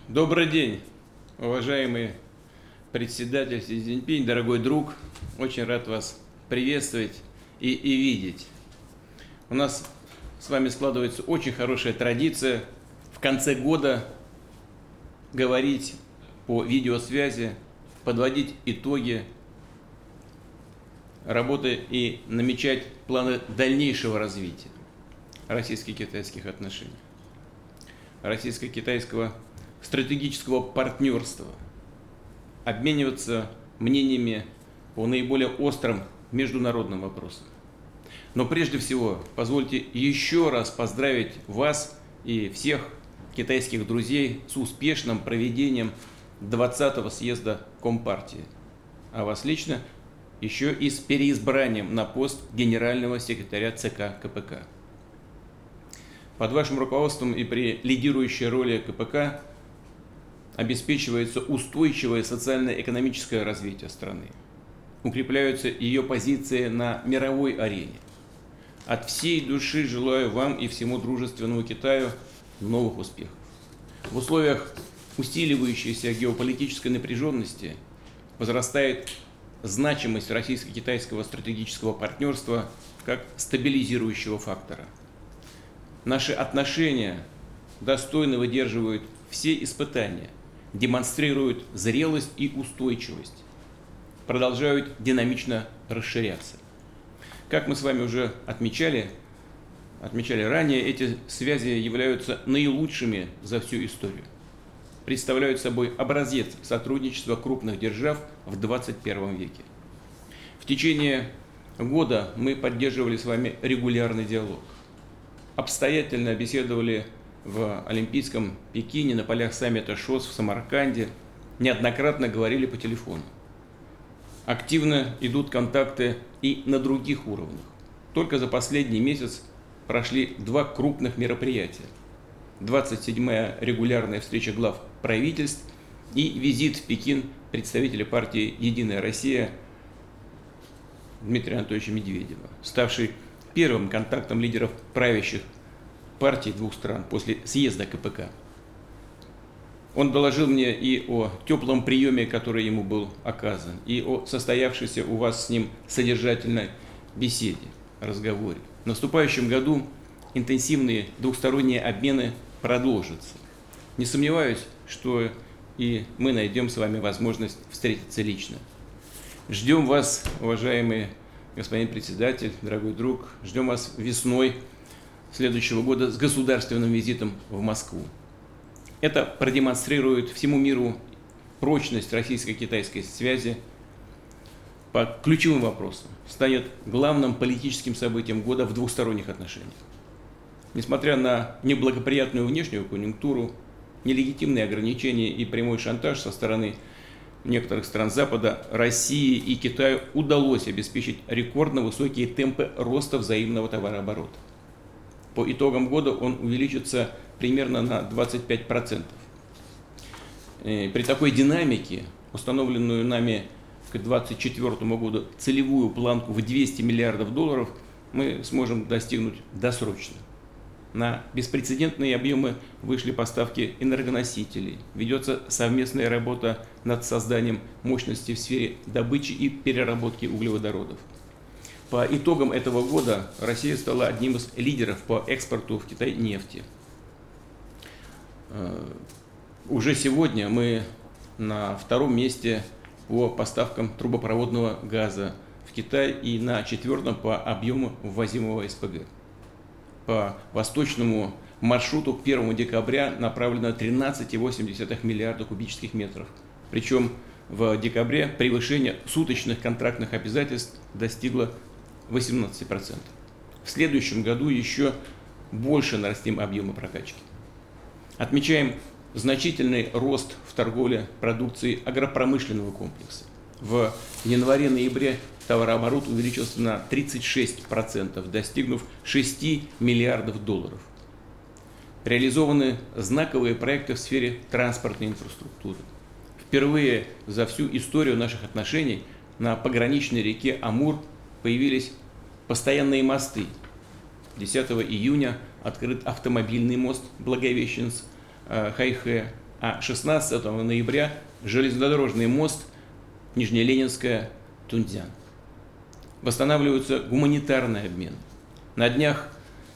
Добрый день, уважаемый председатель Си Цзиньпинь, дорогой друг. Очень рад вас приветствовать и видеть. У нас с вами складывается очень хорошая традиция в конце года говорить по видеосвязи, подводить итоги работы и намечать планы дальнейшего развития российско-китайских отношений, российско-китайского стратегического партнерства, обмениваться мнениями по наиболее острым международным вопросам. Но прежде всего, позвольте еще раз поздравить вас и всех китайских друзей с успешным проведением 20-го съезда Компартии, а вас лично еще и с переизбранием на пост генерального секретаря ЦК КПК. Под вашим руководством и при лидирующей роли КПК обеспечивается устойчивое социально-экономическое развитие страны, укрепляются ее позиции на мировой арене. От всей души желаю вам и всему дружественному Китаю новых успехов. В условиях усиливающейся геополитической напряженности возрастает значимость российско-китайского стратегического партнерства как стабилизирующего фактора. Наши отношения достойно выдерживают все испытания, демонстрируют зрелость и устойчивость, продолжают динамично расширяться. Как мы с вами уже отмечали ранее, эти связи являются наилучшими за всю историю, представляют собой образец сотрудничества крупных держав в 21 веке. В течение года мы поддерживали с вами регулярный диалог, обстоятельно беседовали в Олимпийском Пекине, на полях саммита ШОС в Самарканде, неоднократно говорили по телефону. Активно идут контакты и на других уровнях. Только за последний месяц прошли два крупных мероприятия. 27-я регулярная встреча глав правительств и визит в Пекин представителя партии «Единая Россия» Дмитрия Анатольевича Медведева, ставший первым контактом лидеров правящих партий двух стран после съезда КПК. Он доложил мне и о теплом приеме, который ему был оказан, и о состоявшейся у вас с ним содержательной беседе, разговоре. В наступающем году интенсивные двухсторонние обмены продолжатся. Не сомневаюсь, что и мы найдем с вами возможность встретиться лично. Ждем вас, уважаемый господин председатель, дорогой друг, ждем вас весной следующего года с государственным визитом в Москву. Это продемонстрирует всему миру прочность российско-китайской связи по ключевым вопросам, станет главным политическим событием года в двухсторонних отношениях. Несмотря на неблагоприятную внешнюю конъюнктуру, нелегитимные ограничения и прямой шантаж со стороны некоторых стран Запада, России и Китаю удалось обеспечить рекордно высокие темпы роста взаимного товарооборота. По итогам года он увеличится примерно на 25%. При такой динамике, установленную нами к 2024 году целевую планку в $200 миллиардов, мы сможем достигнуть досрочно. На беспрецедентные объемы вышли поставки энергоносителей, ведется совместная работа над созданием мощности в сфере добычи и переработки углеводородов. По итогам этого года Россия стала одним из лидеров по экспорту в Китай нефти. Уже сегодня мы на втором месте по поставкам трубопроводного газа в Китай и на четвертом по объему ввозимого СПГ. По восточному маршруту к 1 декабря направлено 13,8 миллиарда кубических метров. Причем в декабре превышение суточных контрактных обязательств достигло 18%. В следующем году еще больше нарастим объемы прокачки. Отмечаем значительный рост в торговле продукцией агропромышленного комплекса. В январе-ноябре товарооборот увеличился на 36%, достигнув $6 миллиардов. Реализованы знаковые проекты в сфере транспортной инфраструктуры. Впервые за всю историю наших отношений на пограничной реке Амур появились постоянные мосты. 10 июня открыт автомобильный мост Благовещенск-Хайхэ. а 16 ноября железнодорожный мост Нижнеленинская-Тунцзян. Восстанавливается гуманитарный обмен. На днях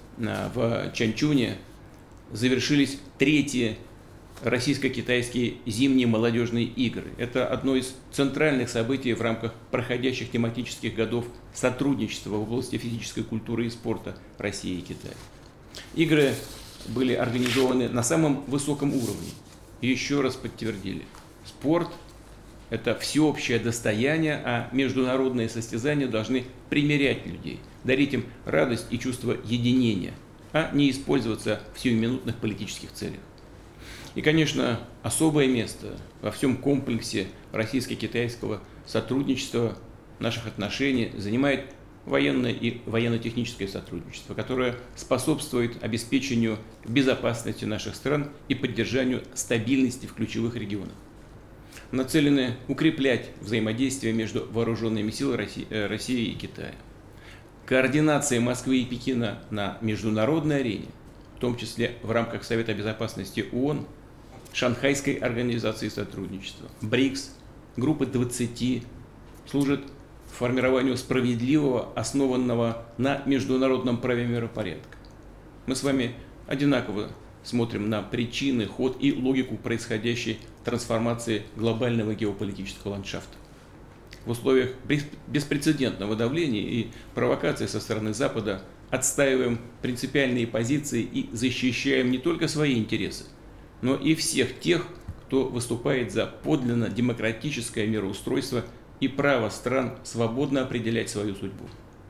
в Чанчуне завершились третьи российско-китайские зимние молодежные игры. Это одно из центральных событий в рамках проходящих тематических годов сотрудничества в области физической культуры и спорта России и Китая. Игры были организованы на самом высоком уровне. И еще раз подтвердили, спорт – это всеобщее достояние, а международные состязания должны примирять людей, дарить им радость и чувство единения, а не использоваться в сиюминутных политических целях. И, конечно, особое место во всем комплексе российско-китайского сотрудничества, наших отношений занимает военное и военно-техническое сотрудничество, которое способствует обеспечению безопасности наших стран и поддержанию стабильности в ключевых регионах. Нацелены укреплять взаимодействие между вооруженными силами России и Китая. Координация Москвы и Пекина на международной арене, в том числе в рамках Совета Безопасности ООН, Шанхайской организации сотрудничества, БРИКС, группы 20, служит формированию справедливого, основанного на международном праве миропорядка. Мы с вами одинаково смотрим на причины, ход и логику происходящей трансформации глобального геополитического ландшафта. В условиях беспрецедентного давления и провокаций со стороны Запада отстаиваем принципиальные позиции и защищаем не только свои интересы, но и всех тех, кто выступает за подлинно демократическое мироустройство и право стран свободно определять свою судьбу.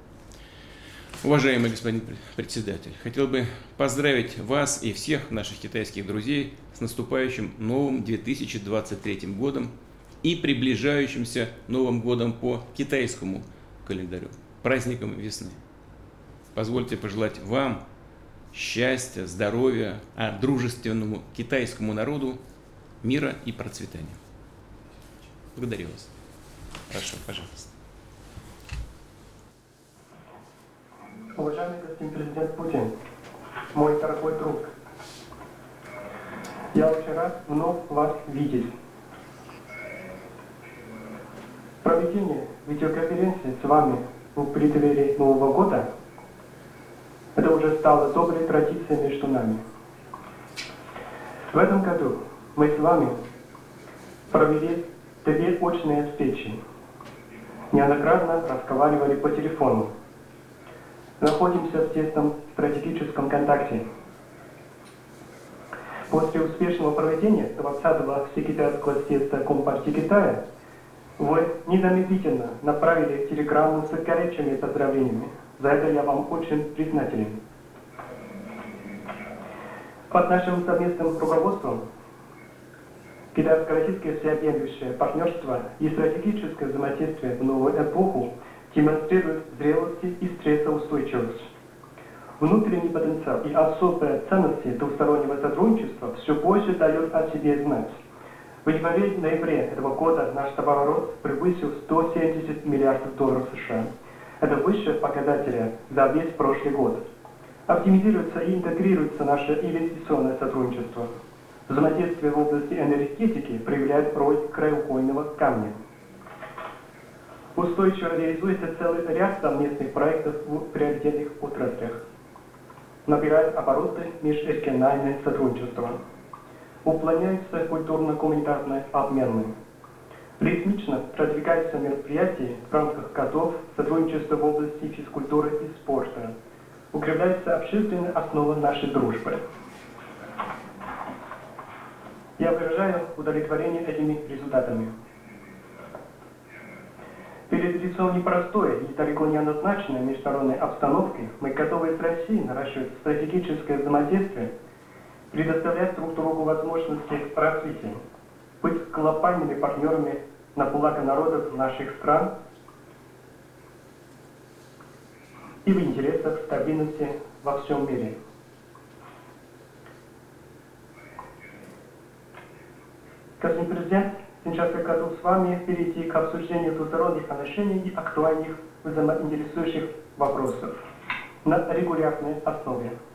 Уважаемый господин председатель, хотел бы поздравить вас и всех наших китайских друзей с наступающим новым 2023 годом и приближающимся Новым годом по китайскому календарю, праздником весны. Позвольте пожелать вам счастья, здоровья, а дружественному китайскому народу мира и процветания. Благодарю вас. Прошу, пожалуйста. Уважаемый господин президент Путин, мой дорогой друг, я очень рад вновь вас видеть. Проведение видеоконференции с вами в преддверии Нового года – это уже стало доброй традицией между нами. В этом году мы с вами провели 2 очные встречи. Неоднократно разговаривали по телефону. Находимся в тесном стратегическом контакте. После успешного проведения 20-го Всекитайского съезда Компартии Китая вы незамедлительно направили телеграмму с горячими поздравлениями. За это я вам очень признателен. Под нашим совместным руководством китайско-российское всеобъемлющее партнерство и стратегическое взаимодействие в новую эпоху демонстрирует зрелость и стрессоустойчивость. Внутренний потенциал и особые ценности двустороннего сотрудничества все больше дают о себе знать. В январе-ноябре этого года наш товарооборот превысил $170 миллиардов США. Это выше показателя за весь прошлый год. Оптимизируется и интегрируется наше инвестиционное сотрудничество. Взаимодействие в области энергетики проявляет роль краеугольного камня. Устойчиво реализуется целый ряд совместных проектов в приоритетных отраслях. Набирает обороты межрегиональное сотрудничество. Уплотняются культурно-гуманитарные обмены. Ритмично продвигаются мероприятия, в рамках которых сотрудничество в области физкультуры и спорта. Укрепляется общественная основа нашей дружбы. Я выражаю удовлетворение этими результатами. Перед лицом непростой и далеко не однозначной международной обстановки мы готовы с Россией наращивать стратегическое взаимодействие, предоставлять друг другу возможности развития, быть глобальными партнерами на благо народов наших стран и в интересах стабильности во всем мире. Господин президент, сейчас я готов с вами перейти к обсуждению двусторонних отношений и актуальных взаимоинтересующих вопросов на регулярной основе.